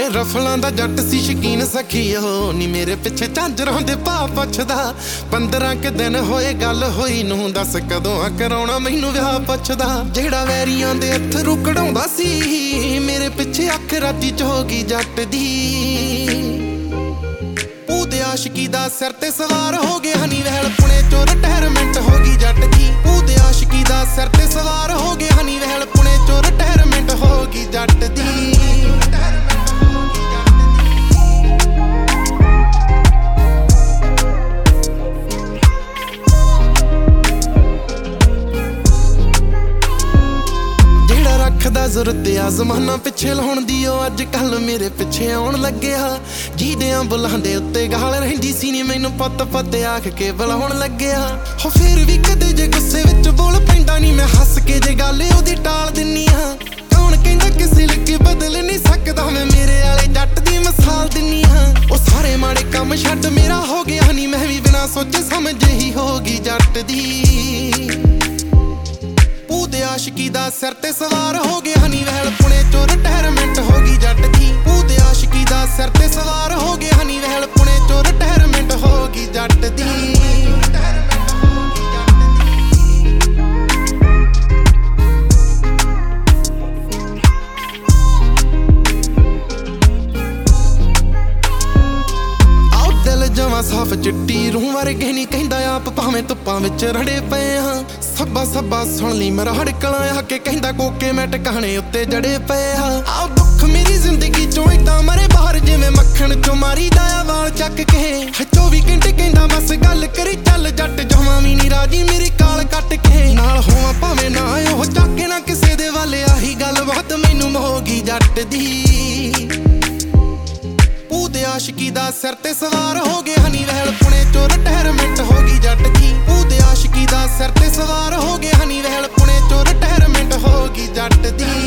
ਰਫਲਾਂ ਦਾ ਜੱਟ ਸੀ ਸ਼ਕੀਨ ਸਖੀਓ ਨੀ ਮੇਰੇ ਪਿੱਛੇ ਝਾਂਜਰਾਂ ਦੇ ਭਾਅ ਪੁੱਛਦਾ 15 ਕੁ ਦਿਨ ਹੋਏ ਗੱਲ ਹੋਈ ਨੂੰ ਦੱਸ ਕਦੋਂ ਆ ਕਰਾਉਣਾ ਮੈਨੂੰ ਵਿਆਹ ਪੁੱਛਦਾ ਜਿਹੜਾ ਵੈਰੀਆਂ ਦੇ ਅਥਰੂ ਕਢਾਉਂਦਾ ਸੀ ਮੇਰੇ ਪਿੱਛੇ ਅੱਖ ਰਾਤੀ ਚ ਹੋ ਗਈ ਜੱਟ ਦੀ ਉਹਦੇ ਆਸ਼ਕੀ ਦਾ ਸਿਰ ਤੇ ਸਵਾਰ ਹੋ ਗਿਆ ਹਨੀ ਵਹਿਲ ਪੁਣੇ ਚੋਂ ਰਿਟਾਇਰਮੈਂਟ ਹੋ ਗਈ ਜੱਟ ਦੀ ਉਹਦੇ ਆਸ਼ਕੀ ਦਾ ਸਿਰ ਤੇ ਸਵਾਰ ਹੋ ਗਿਆ ਹਨੀ ਵਹਿਲ ਪੁਣੇ ਚੋਂ ਰਿਟਾਇਰਮੈਂਟ ਹੋ ਗਈ ਜੱਟ ਦੀ ਰੱਖਦਾ ਜ਼ਰੂਰਤ ਆ ਜ਼ਮਾਨਾ ਪਿੱਛੇ ਲਾਉਣ ਦੀ ਉਹ ਅੱਜ ਕੱਲ ਮੇਰੇ ਪਿੱਛੇ ਆਉਣ ਲੱਗਿਆ ਜੀਦਿਆਂ ਬੁੱਲਾਂ ਦੇ ਉੱਤੇ ਗਾਲ ਰਹਿੰਦੀ ਸੀ ਨੀ ਮੈਨੂੰ ਪੁੱਤ ਪੁੱਤ ਆਖ ਕੇ ਬੁਲਾਉਣ ਲੱਗਿਆ ਹੋ ਫੇਰ ਵੀ ਕਦੇ ਜੇ ਗੁੱਸੇ ਵਿੱਚ ਬੋਲ ਪੈਂਦਾ ਨੀ ਮੈਂ ਹੱਸ ਕੇ ਜੇ ਗੱਲ ਉਹਦੀ ਟਾਲ ਦਿੰਨੀ ਆ ਕੌਣ ਕਹਿੰਦਾ ਕਿਸੇ ਲੱਗੇ ਬਦਲ ਨਹੀਂ ਸਕਦਾ ਮੈਂ ਮੇਰੇ ਵਾਲੇ ਜੱਟ ਦੀ ਮਿਸਾਲ ਦਿੰਨੀ ਆ ਉਹ ਸਾਰੇ ਮਾੜੇ ਕੰਮ ਛੱਡ ਮੇਰਾ ਹੋ ਗਿਆ ਨੀ ਮੈਂ ਵੀ ਬਿਨਾਂ ਸੋਚੇ ਸਮਝੇ ਹੀ ਹੋ ਗਈ ਜੱਟ ਦੀ ਉਹਦੇ ਆਸ਼ਕੀ ਦਾ ਸਿਰ ਤੇ ਸਵਾਰ ਹੋ ਗਿਆ ਹਨੀ ਵਹਿਲ ਪੁਣੇ ਚੋਂ ਰਿਟਾਇਰਮੈਂਟ ਹੋ ਗਈ ਜੱਟ ਦੀ ਉਹਦੇ ਆਸ਼ਕੀ ਦਾ ਸਿਰ ਤੇ ਸਵਾਰ ਹੋ ਗਿਆ ਹਨੀ ਵਹਿਲ ਪੁਣੇ ਚੋਂ ਰਿਟਾਇਰਮੈਂਟ ਹੋ ਗਈ ਜੱਟ ਦੀ ਜਵਾਂ ਸਾਫ ਚਿੱਟੀ ਰੂਹ ਵਰਗੇ ਨੀ ਕਹਿੰਦਾ ਆਪ ਭਾਵੇਂ ਧੁੱਪਾਂ ਵਿੱਚ ਰੜੇ ਪਏ ਹਾਂ ਸੱਬਾ ਸੱਬਾ ਸੁਣ ਲਈ ਮੇਰਾ ਹੜਕਲਾਂ ਆ ਕੇ ਕਹਿੰਦਾ ਕੋਕੇ ਮੈਂ ਟਿਕਾਣੇ ਉੱਤੇ ਜੜੇ ਪਏ ਹਾਂ ਆਹ ਦੁੱਖ ਮੇਰੀ ਜ਼ਿੰਦਗੀ ਚੋਂ ਏਦਾਂ ਮਰੇ ਬਾਹਰ ਜਿਵੇਂ ਮੱਖਣ ਚੋਂ ਮਾਰੀ ਦਾ ਵਾਲ ਚੱਕ ਕੇ 24 ਘੰਟੇ ਕਹਿੰਦਾ ਬਸ ਗੱਲ ਕਰੀ ਚੱਲ ਜੱਟ ਜਮਾਂ ਵੀ ਨੀ ਰਾਜੀ ਮੇਰੀ ਕਾਲ ਕੱਟ ਕੇ ਨਾਲ ਹੋਵਾਂ ਭਾਵੇਂ ਨਾ ਉਹ ਚੱਕੇ ਨਾ ਕਿਸੇ ਦੇ ਵੱਲ ਆਹੀ ਗੱਲ ਬਾਤ ਮੈਨੂੰ ਹੋ ਗਈ ਜੱਟ ਦੀ ਉਹਦੇ ਆਸ਼ਕੀ ਦਾ ਸਿਰ ਤੇ ਸਵਾਰ ਹੋ ਗਿਆ ਹਨੀ ਵਹਿਲ ਪੁਣੇ ਚੋਂ ਰਿਟਾਇਰਮੈਂਟ ਹੋ ਗਈ ਜੱਟ ਦੀ ਉਹਦੇ ਆਸ਼ਕੀ ਦਾ ਸਿਰ ਤੇ ਸਵਾਰ ਹੋ ਗਿਆ ਹਨੀ ਵਹਿਲ ਪੁਣੇ ਚੋਂ ਰਿਟਾਇਰਮੈਂਟ ਹੋ ਗਈ ਜੱਟ ਦੀ